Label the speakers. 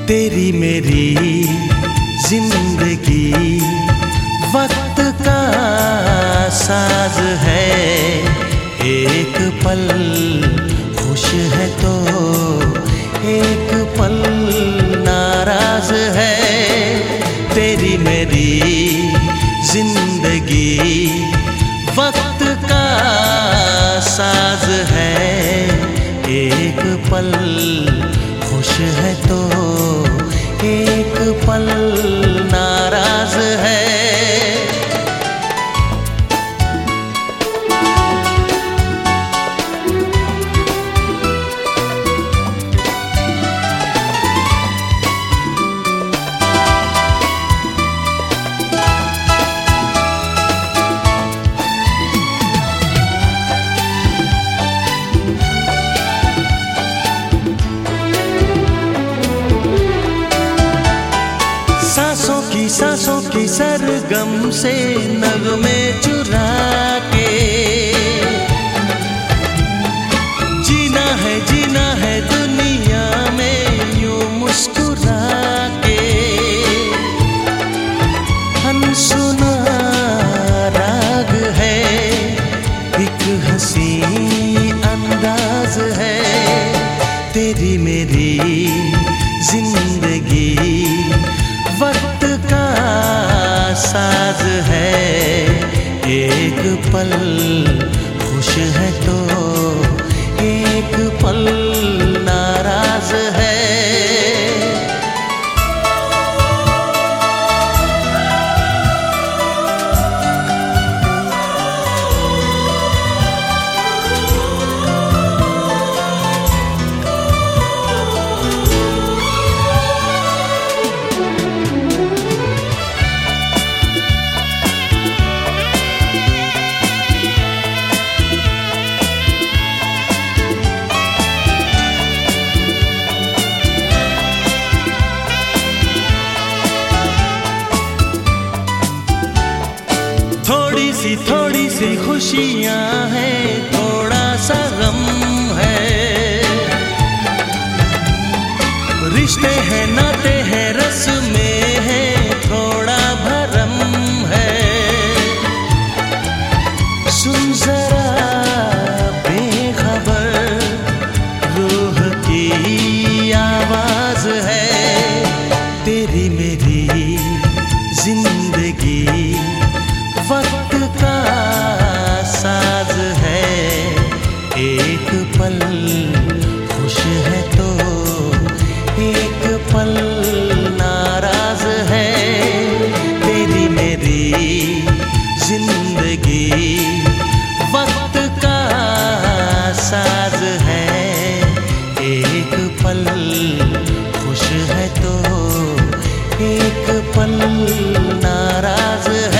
Speaker 1: तेरी मेरी जिंदगी वक्त का साज है। एक पल खुश है तो एक पल नाराज है। तेरी मेरी जिंदगी वक्त का साज है। एक पल खुश है तो एक पल नाराज है। सांसों की सरगम से नगमे चुरा के जीना है दुनिया में यूं मुस्कुरा के। अनसुना राग है, एक हंसी अंदाज है। तेरी मेरी जिंदगी वक्त का साज है। एक पल खुश है तो एक पल नाराज है। थोड़ी सी खुशियां हैं, थोड़ा सा गम है। रिश्ते हैं नाते हैं रस्में हैं, थोड़ा भरम है। सुन जरा बेखबर रूह की आवाज है। तेरी मेरी जिंदगी वक्त का साज है। एक पल खुश है तो एक पल नाराज है। तेरी मेरी जिंदगी वक्त का साज है। एक पल खुश है तो एक पल नाराज है।